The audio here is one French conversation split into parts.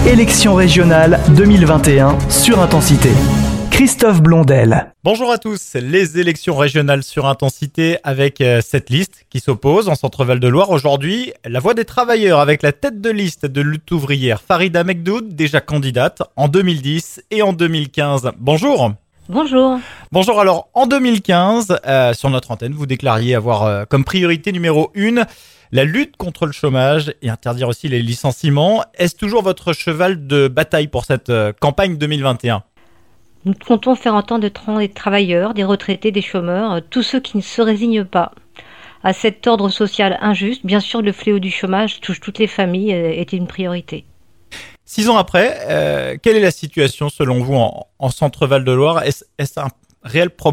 Élections régionales 2021 sur Intensité. Christophe Blondel. Bonjour à tous, les élections régionales sur Intensité avec cette liste qui s'oppose en Centre-Val de Loire. Aujourd'hui, la voix des travailleurs avec la tête de liste de lutte ouvrière Farida Mekdoud, déjà candidate en 2010 et en 2015. Bonjour. Bonjour. Bonjour, alors en 2015, sur notre antenne, vous déclariez avoir comme priorité numéro 1 la lutte contre le chômage et interdire aussi les licenciements. Est-ce toujours votre cheval de bataille pour cette campagne 2021 ? Nous comptons faire entendre des travailleurs, des retraités, des chômeurs, tous ceux qui ne se résignent pas à cet ordre social injuste. Bien sûr, le fléau du chômage touche toutes les familles et est une priorité. 6 ans après, quelle est la situation selon vous en Centre-Val de Loire ? Est-ce un réel problème ?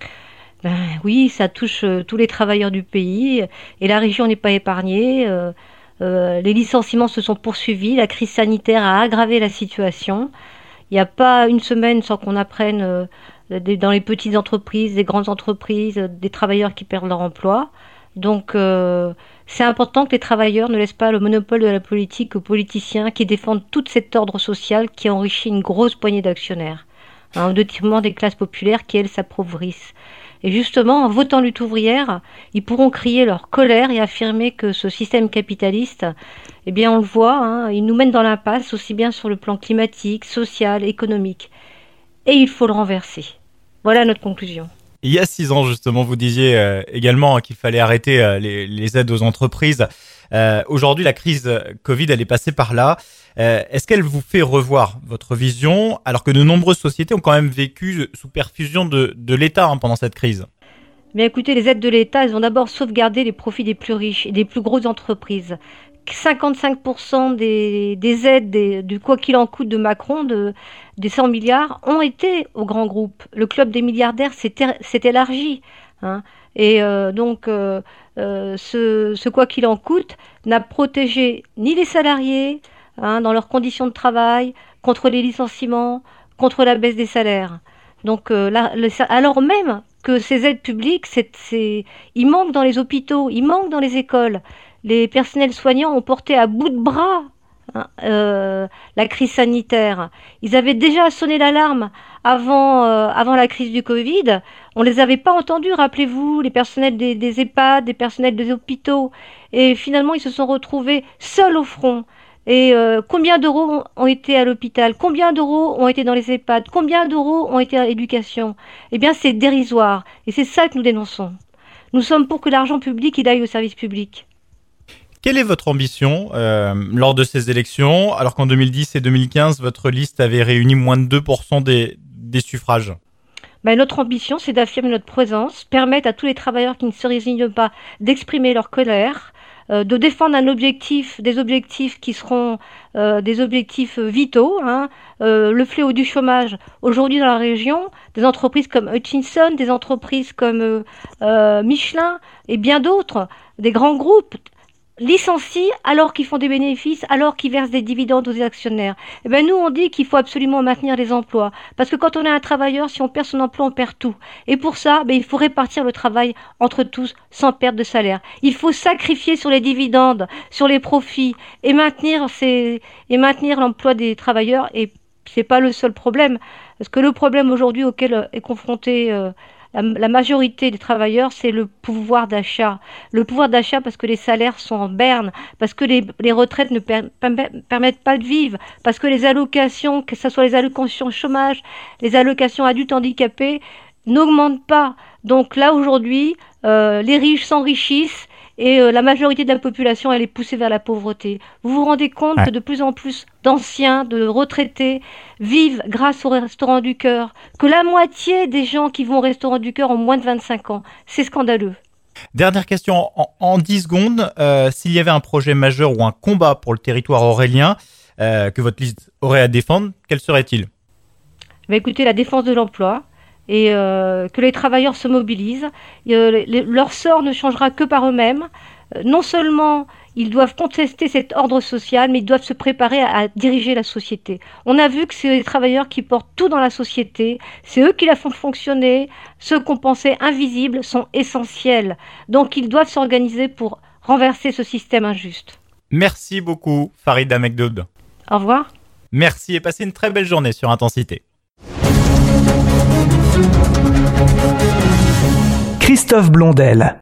Oui, ça touche tous les travailleurs du pays et la région n'est pas épargnée. Les licenciements se sont poursuivis, la crise sanitaire a aggravé la situation. Il n'y a pas une semaine sans qu'on apprenne dans les petites entreprises, des grandes entreprises, des travailleurs qui perdent leur emploi. Donc c'est important que les travailleurs ne laissent pas le monopole de la politique aux politiciens qui défendent tout cet ordre social qui enrichit une grosse poignée d'actionnaires, au détriment des classes populaires qui, elles, s'appauvrissent. Et justement, en votant lutte ouvrière, ils pourront crier leur colère et affirmer que ce système capitaliste, eh bien on le voit, il nous mène dans l'impasse aussi bien sur le plan climatique, social, économique. Et il faut le renverser. Voilà notre conclusion. Il y a 6 ans, justement, vous disiez également qu'il fallait arrêter les aides aux entreprises. Aujourd'hui, la crise Covid, elle est passée par là. Est-ce qu'elle vous fait revoir votre vision, alors que de nombreuses sociétés ont quand même vécu sous perfusion de l'État pendant cette crise ? Mais écoutez, les aides de l'État, elles ont d'abord sauvegardé les profits des plus riches et des plus grosses entreprises. 55% des aides du quoi qu'il en coûte de Macron, des 100 milliards, ont été aux grands groupes. Le club des milliardaires s'est élargi. Et donc, ce quoi qu'il en coûte n'a protégé ni les salariés dans leurs conditions de travail, contre les licenciements, contre la baisse des salaires. Donc, alors même que ces aides publiques, il manque dans les hôpitaux, il manque dans les écoles. Les personnels soignants ont porté à bout de bras la crise sanitaire. Ils avaient déjà sonné l'alarme avant la crise du Covid. On les avait pas entendus, rappelez-vous, les personnels des EHPAD, des personnels des hôpitaux. Et finalement, ils se sont retrouvés seuls au front. Et combien d'euros ont été à l'hôpital ? Combien d'euros ont été dans les EHPAD ? Combien d'euros ont été à l'éducation ? Eh bien, c'est dérisoire. Et c'est ça que nous dénonçons. Nous sommes pour que l'argent public, il aille au service public. Quelle est votre ambition lors de ces élections, alors qu'en 2010 et 2015, votre liste avait réuni moins de 2% des suffrages ? Notre ambition, c'est d'affirmer notre présence, permettre à tous les travailleurs qui ne se résignent pas d'exprimer leur colère, de défendre des objectifs qui seront des objectifs vitaux. Le fléau du chômage aujourd'hui dans la région, des entreprises comme Hutchinson, des entreprises comme Michelin et bien d'autres, des grands groupes, licencient alors qu'ils font des bénéfices, alors qu'ils versent des dividendes aux actionnaires. Nous, on dit qu'il faut absolument maintenir les emplois. Parce que quand on est un travailleur, si on perd son emploi, on perd tout. Et pour ça, il faut répartir le travail entre tous sans perte de salaire. Il faut sacrifier sur les dividendes, sur les profits et maintenir l'emploi des travailleurs. Et c'est pas le seul problème. Parce que le problème aujourd'hui auquel est confronté la majorité des travailleurs, c'est le pouvoir d'achat. Le pouvoir d'achat parce que les salaires sont en berne, parce que les retraites ne permettent pas de vivre, parce que les allocations, que ce soit les allocations chômage, les allocations adultes handicapés, n'augmentent pas. Donc là, aujourd'hui, les riches s'enrichissent et la majorité de la population, elle est poussée vers la pauvreté. Vous vous rendez compte que de plus en plus d'anciens, de retraités, vivent grâce au Restaurant du Cœur, que la moitié des gens qui vont au Restaurant du Cœur ont moins de 25 ans. C'est scandaleux. Dernière question, en 10 secondes, s'il y avait un projet majeur ou un combat pour le territoire aurélien que votre liste aurait à défendre, quel serait-il ? Écoutez, la défense de l'emploi, et que les travailleurs se mobilisent. Leur sort ne changera que par eux-mêmes. Non seulement ils doivent contester cet ordre social, mais ils doivent se préparer à diriger la société. On a vu que c'est les travailleurs qui portent tout dans la société, c'est eux qui la font fonctionner. Ceux qu'on pensait invisibles sont essentiels. Donc ils doivent s'organiser pour renverser ce système injuste. Merci beaucoup, Farida Mekdoud. Au revoir. Merci et passez une très belle journée sur Intensité. Christophe Blondel.